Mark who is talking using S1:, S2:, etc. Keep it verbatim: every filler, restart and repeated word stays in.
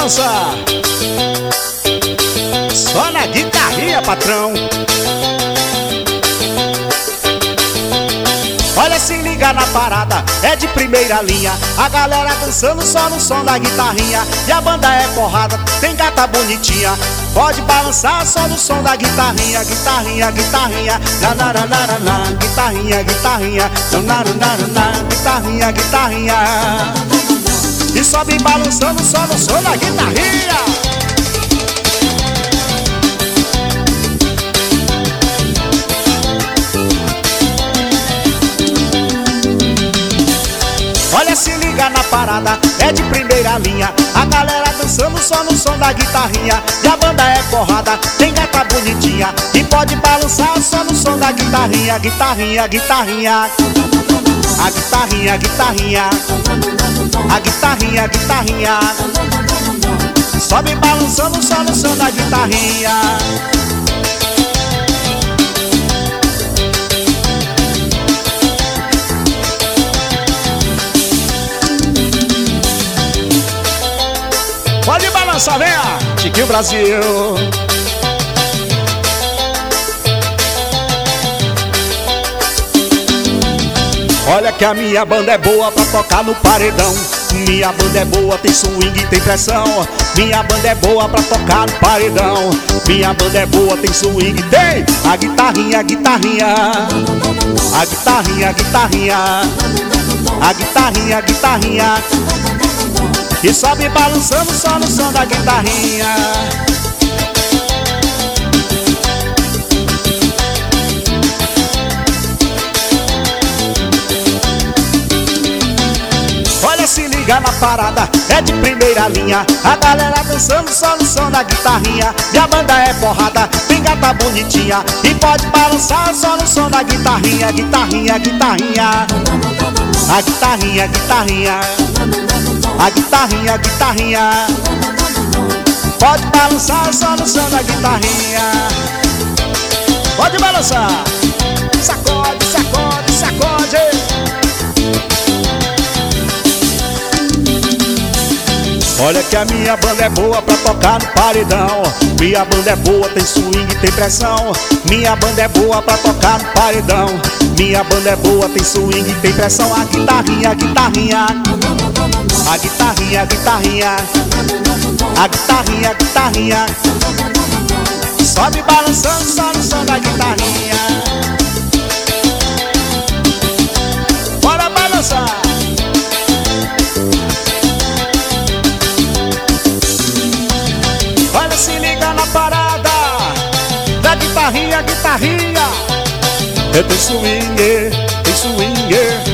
S1: balançar. Só na guitarrinha, patrão. Olha, se liga na parada, é de primeira linha. A galera dançando só no som da guitarrinha. E a banda é porrada, tem gata bonitinha. Pode balançar só no som da guitarrinha. Guitarrinha, guitarrinha, nananana, guitarrinha, guitarrinha, nananana, guitarrinha, guitarrinha. E sobe balançando só no som da guitarrinha. Olha, se liga na parada, é de primeira linha. A galera dançando só no som da guitarrinha. E a banda é porrada, tem gata bonitinha. E pode balançar só no som da guitarrinha. Guitarrinha, guitarrinha, a guitarrinha, guitarrinha, a guitarrinha, guitarrinha. Sobe balançando só no som da guitarrinha. Pode balançar, venha, Chiquinho Brasil. Olha que a minha banda é boa pra tocar no paredão. Minha banda é boa, tem swing e tem pressão. Minha banda é boa pra tocar no paredão. Minha banda é boa, tem swing e tem a guitarrinha, a guitarrinha, a guitarrinha, a guitarrinha, a guitarrinha, a guitarrinha. E sobe balançando só no som da guitarrinha. Olha, se liga na parada, é de primeira linha. A galera dançando só no som da guitarrinha. E a banda é porrada, tem gata bonitinha. E pode balançar só no som da guitarrinha. Guitarrinha, guitarrinha, a guitarrinha, guitarrinha, a guitarrinha, a guitarrinha. Pode balançar só no som da guitarrinha. Pode balançar. Sacode, sacode, sacode. Olha que a minha banda é boa pra tocar no paredão. Minha banda é boa, tem swing e tem pressão. Minha banda é boa pra tocar no paredão. Minha banda é boa, tem swing e tem pressão. A guitarrinha, a guitarrinha, a guitarrinha, a guitarrinha, a guitarrinha, a guitarrinha. Sobe balançando só no som da guitarrinha. Bora balançar. Olha, se liga na parada da guitarrinha, guitarrinha. É tem swing, tem swing.